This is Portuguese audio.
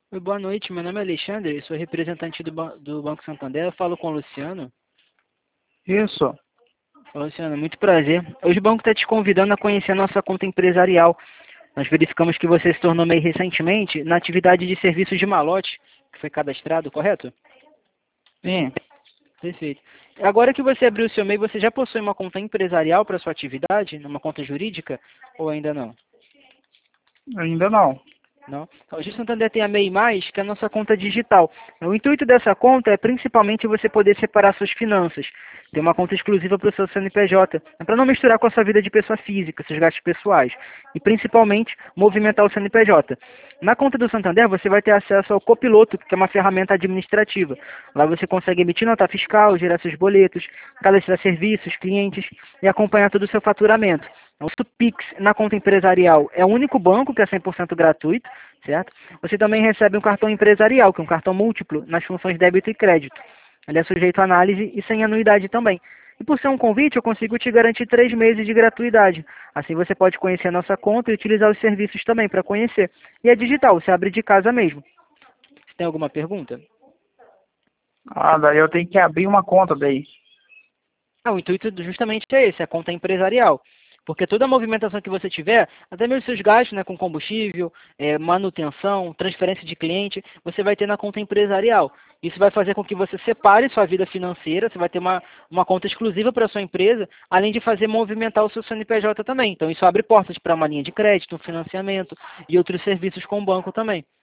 Oi, boa noite, meu nome é Alexandre, sou representante do Banco Santander, eu falo com o Luciano. Isso. Ô, Luciano, muito prazer. Hoje o banco está te convidando a conhecer a nossa conta empresarial. Nós verificamos que você se tornou MEI recentemente na atividade de serviços de malote, que foi cadastrado, correto? Sim, Perfeito. Agora que você abriu o seu MEI, você já possui uma conta empresarial para sua atividade, uma conta jurídica, ou ainda não? ainda não. Não. Então, o G Santander tem a MEI+, que é a nossa conta digital. O intuito dessa conta é principalmente você poder separar suas finanças, ter uma conta exclusiva para o seu CNPJ, para não misturar com a sua vida de pessoa física, seus gastos pessoais, e principalmente movimentar o CNPJ. Na conta do Santander, você vai ter acesso ao Copiloto, que é uma ferramenta administrativa. Lá você consegue emitir nota fiscal, gerar seus boletos, cadastrar serviços, clientes e acompanhar todo o seu faturamento. O Pix na conta empresarial é o único banco que é 100% gratuito, certo? Você também recebe um cartão empresarial, que é um cartão múltiplo nas funções débito e crédito. Ele é sujeito a análise e sem anuidade também. E por ser um convite, eu consigo te garantir 3 meses de gratuidade. Assim você pode conhecer a nossa conta e utilizar os serviços também para conhecer. E é digital, você abre de casa mesmo. Você tem alguma pergunta? Daí eu tenho que abrir uma conta daí. O intuito justamente é esse, a conta empresarial. Porque toda a movimentação que você tiver, até mesmo seus gastos, né, com combustível, manutenção, transferência de cliente, você vai ter na conta empresarial. Isso vai fazer com que você separe sua vida financeira, você vai ter uma conta exclusiva para a sua empresa, além de fazer movimentar o seu CNPJ também. Então isso abre portas para uma linha de crédito, um financiamento e outros serviços com o banco também.